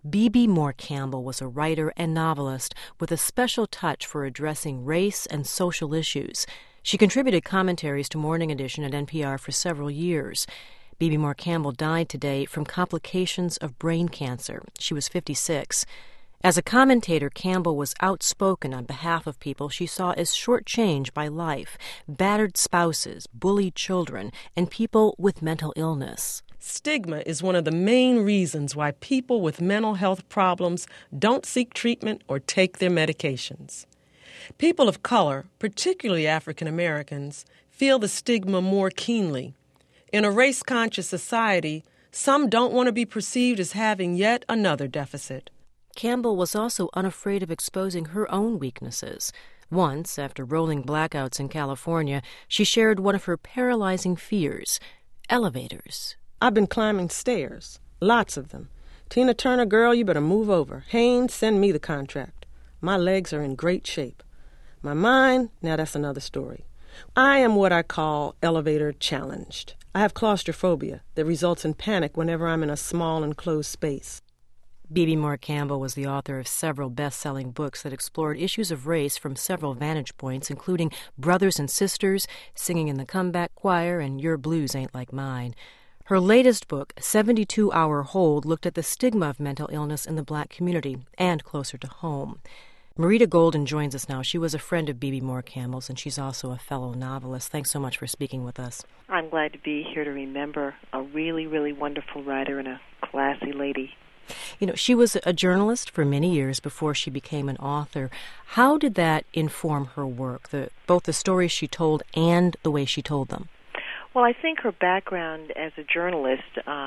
Bebe Moore Campbell was a writer and novelist with a special touch for addressing race and social issues. She contributed commentaries to Morning Edition at NPR for several years. Bebe Moore Campbell died today from complications of brain cancer. She was 56. As a commentator, Campbell was outspoken on behalf of people she saw as shortchanged by life, battered spouses, bullied children, and people with mental illness. Stigma is one of the main reasons why people with mental health problems don't seek treatment or take their medications. People of color, particularly African Americans, feel the stigma more keenly. In a race-conscious society, some don't want to be perceived as having yet another deficit. Campbell was also unafraid of exposing her own weaknesses. Once, after rolling blackouts in California, she shared one of her paralyzing fears: elevators. I've been climbing stairs, lots of them. Tina Turner, girl, you better move over. Haynes, send me the contract. My legs are in great shape. My mind, now that's another story. I am what I call elevator challenged. I have claustrophobia that results in panic whenever I'm in a small enclosed space. Bebe Moore Campbell was the author of several best-selling books that explored issues of race from several vantage points, including Brothers and Sisters, Singing in the Comeback Choir, and Your Blues Ain't Like Mine. Her latest book, 72-Hour Hold, looked at the stigma of mental illness in the Black community and closer to home. Marita Golden joins us now. She was a friend of Bebe Moore Campbell's, and she's also a fellow novelist. Thanks so much for speaking with us. I'm glad to be here to remember a really, really wonderful writer and a classy lady. You know, she was a journalist for many years before she became an author. How did that inform her work, both the stories she told and the way she told them? Well, I think her background as a journalist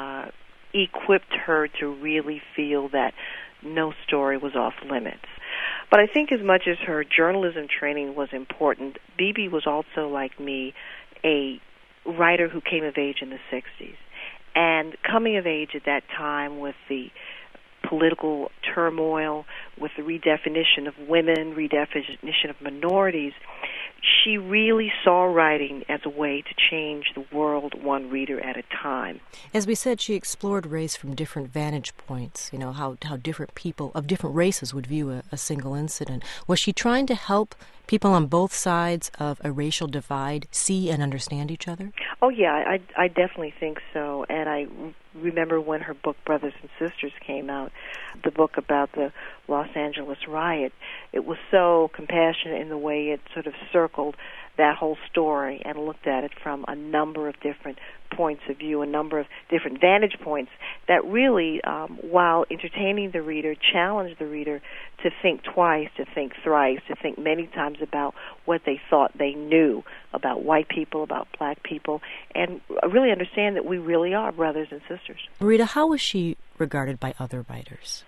equipped her to really feel that no story was off limits. But I think as much as her journalism training was important, Bebe was also, like me, a writer who came of age in the 60s. And coming of age at that time with the political turmoil, with the redefinition of women, redefinition of minorities, she really saw writing as a way to change the world one reader at a time. As we said, she explored race from different vantage points, you know, how different people of different races would view a single incident. Was she trying to help people on both sides of a racial divide see and understand each other? Oh, yeah, I definitely think so. And I remember when her book Brothers and Sisters came out, the book about the Los Angeles riot, it was so compassionate in the way it sort of circled that whole story and looked at it from a number of different points of view, a number of different vantage points that really, while entertaining the reader, challenged the reader to think twice, to think thrice, to think many times about what they thought they knew about white people, about black people, and really understand that we really are brothers and sisters. Marita, how was she regarded by other writers?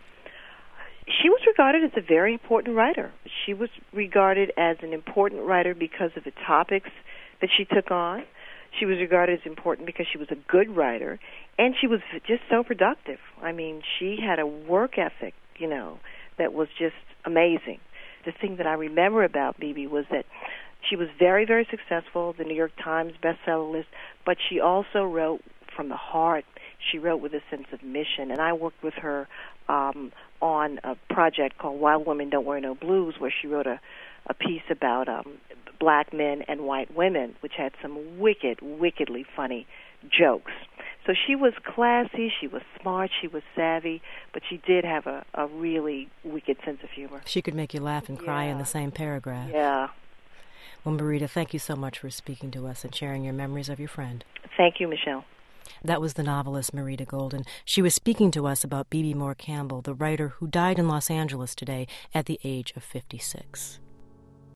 She was regarded as a very important writer. She was regarded as an important writer because of the topics that she took on. She was regarded as important because she was a good writer, and she was just so productive. I mean, she had a work ethic, you know, that was just amazing. The thing that I remember about Bebe was that she was very, very successful, the New York Times bestseller list, but she also wrote from the heart. She wrote with a sense of mission, and I worked with her on a project called Wild Women Don't Wear No Blues, where she wrote a piece about black men and white women, which had some wickedly funny jokes. So she was classy, she was smart, she was savvy, but she did have a really wicked sense of humor. She could make you laugh and cry in the same paragraph. Yeah. Well, Marita, thank you so much for speaking to us and sharing your memories of your friend. Thank you, Michelle. That was the novelist Marita Golden. She was speaking to us about Bebe Moore Campbell, the writer who died in Los Angeles today at the age of 56.